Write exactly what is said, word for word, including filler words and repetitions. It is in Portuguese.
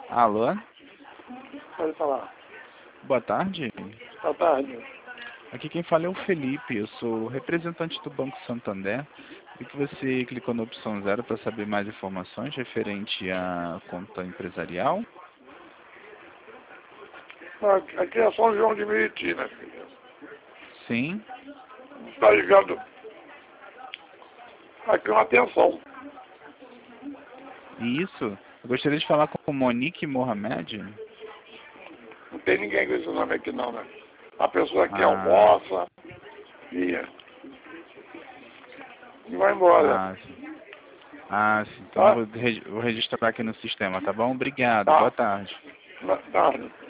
Alô? Pode falar. Boa tarde. Boa tarde. Aqui quem fala é o Felipe, eu sou representante do Banco Santander. E que você clicou na opção zero para saber mais informações referente à conta empresarial? Aqui é São João de Meriti, né, filho? Sim. Tá ligado? Aqui é uma atenção. Isso. Eu gostaria de falar com o Monique Mohamed. Não tem ninguém com esse nome aqui não, né? A pessoa que Ah. almoça e, e vai embora. Ah, sim. Ah, sim. Então Tá? vou, regi- vou registrar aqui no sistema, tá bom? Obrigado. Tá. Boa tarde. Boa tarde.